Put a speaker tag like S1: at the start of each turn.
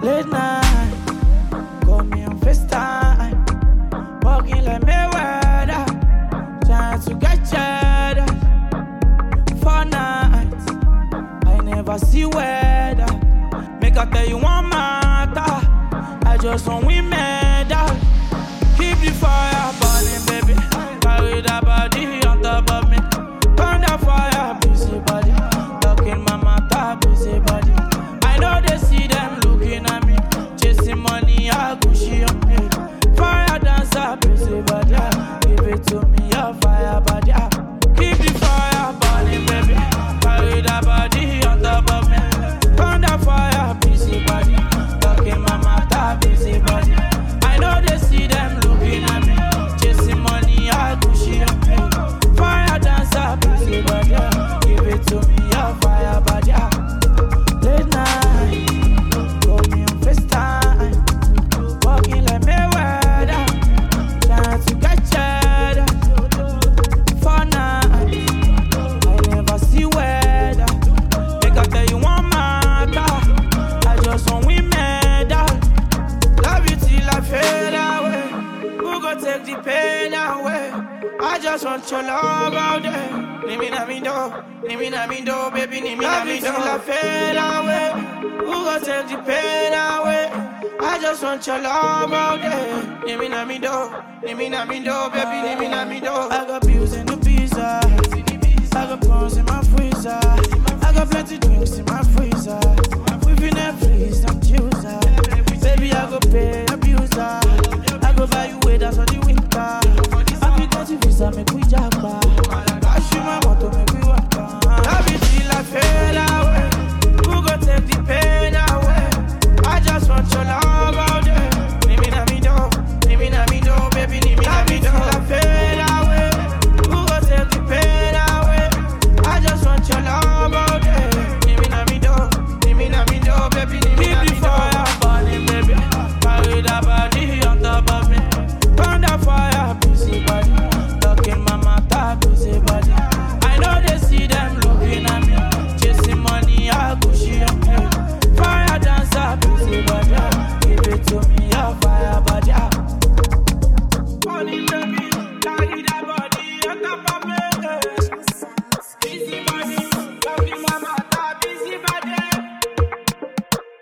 S1: Late night, call me on FaceTime. Walking like Mayweather, trying to get cheddar. 4 nights, I never see weather. Make I tell you one matter, I just want we medal. Keep the fire burning, baby. Carry that body on top of me. Burn that fire, busy body. Talking my matter, busy body. I know they see them looking at me. Chasing money, I go she on me. Fire dancer, busy body. Give it to me, your fire body. Keep the fire burning, baby. Carry that body on top of me. Burn that fire, busy body. Talking my matter, busy body. I know they see them looking at me. Chasing money, I go she on me. Fire dancer, busy body. Give it to me, your fire body. Late night, call me on FaceTime. Walking like Mayweather, trying to get cheddar. 4 nights, I never see weather. Make I tell you one matter, I just want we medal. Love you till I fade away. Who go take the pain away? I just want your love out there. Nimi na mi do, baby, nimi na mi do. Love you till I fade away. Who go take the pain away? I just want your love out there. Nimi na mi do, baby, nimi na mi do. I got bills in the pizza, I got prawns in my freezer.